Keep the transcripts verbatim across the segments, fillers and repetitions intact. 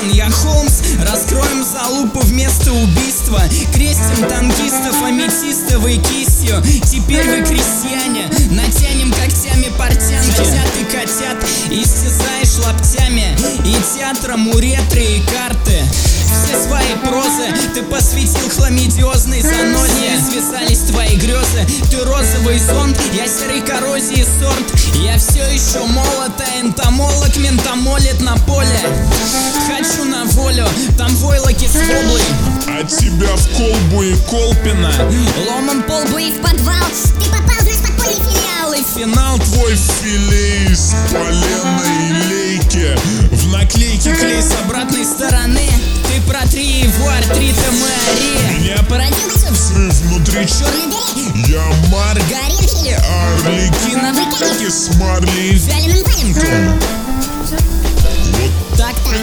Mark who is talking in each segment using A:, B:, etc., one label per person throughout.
A: Ватсон, я Холмс. Раскроем залупу вместо убийства. Крестим танкистов аметистовой кистью. Теперь вы крестьяне, натянем когтями портянки. Котят и котят, истязаешь лаптями. И театром у ретро и карты. Все свои прозы ты посвятил хламидиозной заноне. Связались твои грезы, ты розовый зонт, я серой коррозии сорт. Я все еще молод, а энтомолог ментомолит на поле. Хочу на волю, там войлоки с воблой.
B: А тебя в колбу и Колпина.
A: Ломом полбу и в подвал.
C: Ты попал в наш подпольный филиал.
A: И финал
B: Твой филе из поленой лейки.
A: в наклейке клей с обратной стороны. Ты протри его артрита Мари.
B: Меня
C: Породил
B: взрыв внутри.
C: черной дыре.
B: Я Марк
C: Горел
B: Арлекин
C: на выкате
B: с Марли.
C: вяленым пареньком.
B: Вот
C: Так-то.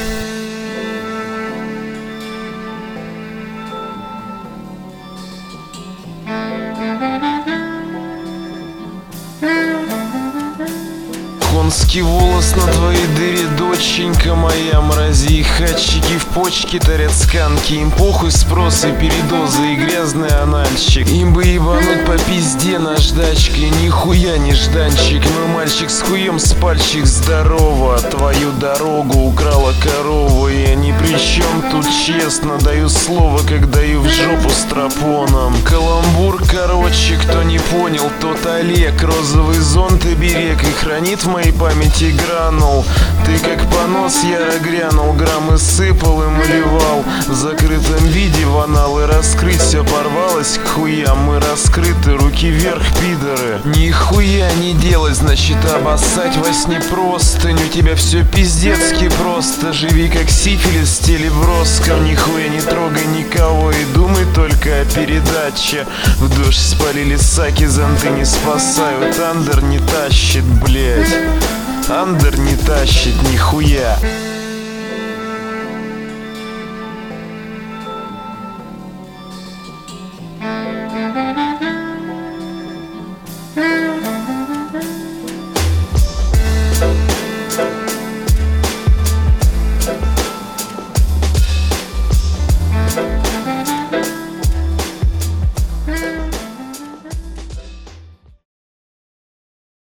D: Конский волос на твоей дыре, доченька моя, мрази и хатчики в почке тарят сканки. Им похуй спрос и передозы и грязный анальщик. Им бы ебануть по пизде наждачкой, нихуя нежданчик. Мой мальчик с хуем спальчик, здорово. Твою дорогу украла корова, я ни при чем тут, честно даю слово, как даю в жопу стропоном. Каламбур, короче, кто не понял, тот Олег. Розовый зонт и берег и хранит в моей памяти гранул. Ты как понос яро грянул, граммы сыпал и малевал. В закрытом виде в аналы раскрыть все порвалось к хуям. Мы раскрыты, руки вверх, пидоры. Нихуя не делать, значит обоссать во сне простынь. У тебя все пиздецки просто. Живи как сифилис с телеброском. Нихуя не трогай никого и думай только о передаче. В дождь спалили саки, зонты не спасают. Андер не тащит, блять. Андер не тащит нихуя.